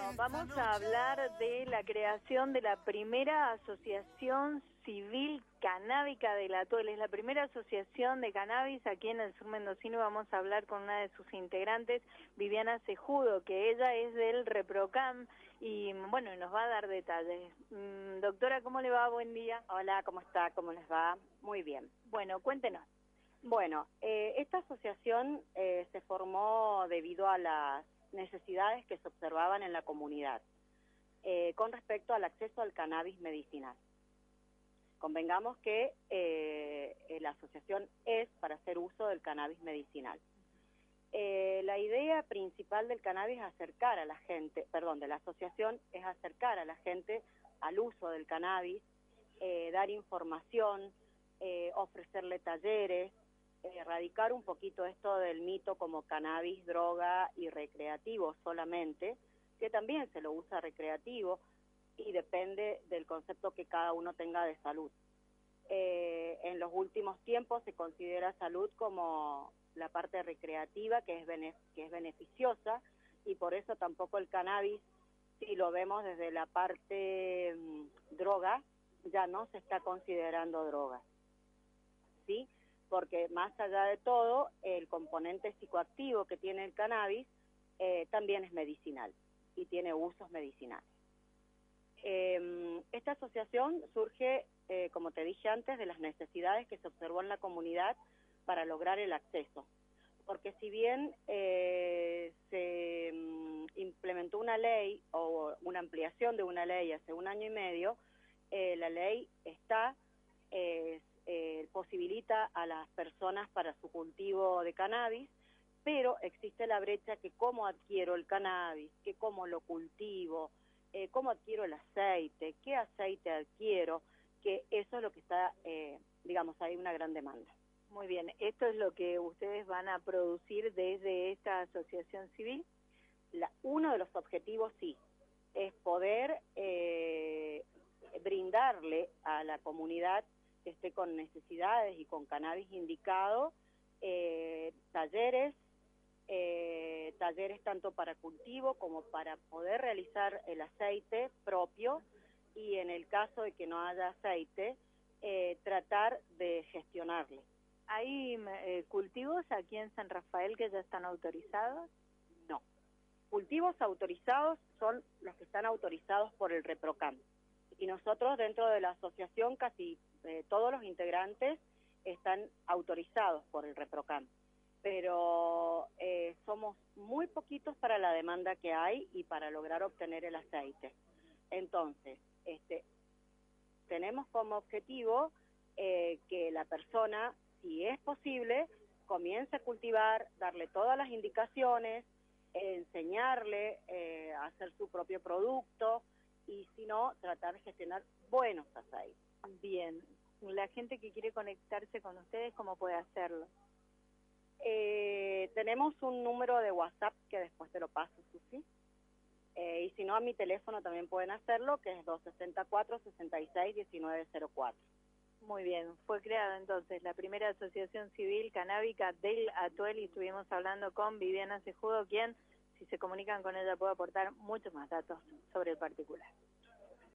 Vamos a hablar de la creación de la primera asociación civil canábica del Atuel. Es la primera asociación de cannabis aquí en el sur mendocino. Vamos a hablar con una de sus integrantes, Viviana Cejudo, que ella es del ReproCam y bueno, nos va a dar detalles. Doctora, ¿cómo le va? Buen día. Hola, ¿cómo está? ¿Cómo les va? Muy bien. Bueno, cuéntenos. Bueno, esta asociación se formó debido a las necesidades que se observaban en la comunidad con respecto al acceso al cannabis medicinal. Convengamos que la asociación es para hacer uso del cannabis medicinal. La idea principal del cannabis es acercar a la gente, de la asociación es acercar a la gente al uso del cannabis, dar información, ofrecerle talleres, erradicar un poquito esto del mito como cannabis, droga y recreativo solamente, que también se lo usa recreativo y depende del concepto que cada uno tenga de salud. En los últimos tiempos se considera salud como la parte recreativa que es beneficiosa y por eso tampoco el cannabis, si lo vemos desde la parte droga, ya no se está considerando droga, ¿sí? Porque más allá de todo, el componente psicoactivo que tiene el cannabis también es medicinal y tiene usos medicinales. Esta asociación surge, como te dije antes, de las necesidades que se observó en la comunidad para lograr el acceso. Porque si bien se implementó una ley o una ampliación de una ley hace 1 año y medio, la ley está... posibilita a las personas para su cultivo de cannabis, pero existe la brecha que cómo adquiero el cannabis, que cómo lo cultivo, cómo adquiero el aceite, qué aceite adquiero, que eso es lo que está, hay una gran demanda. Muy bien, ¿esto es lo que ustedes van a producir desde esta asociación civil? Uno de los objetivos, sí, es poder brindarle a la comunidad que esté con necesidades y con cannabis indicado, talleres tanto para cultivo como para poder realizar el aceite propio y en el caso de que no haya aceite, tratar de gestionarle. ¿Hay cultivos aquí en San Rafael que ya están autorizados? No. Cultivos autorizados son los que están autorizados por el ReproCam. Y nosotros dentro de la asociación casi todos los integrantes están autorizados por el ReproCam, pero somos muy poquitos para la demanda que hay y para lograr obtener el aceite. Entonces, tenemos como objetivo que la persona, si es posible, comience a cultivar, darle todas las indicaciones, enseñarle a hacer su propio producto y si no, tratar de gestionar buenos aceites. Bien, la gente que quiere conectarse con ustedes, ¿cómo puede hacerlo? Tenemos un número de WhatsApp que después te lo paso, Susi. Y si no, a mi teléfono también pueden hacerlo, que es 264-66-1904. Muy bien, fue creada entonces la primera asociación civil canábica del Atuel y estuvimos hablando con Viviana Cejudo, quien, si se comunican con ella, puede aportar muchos más datos sobre el particular.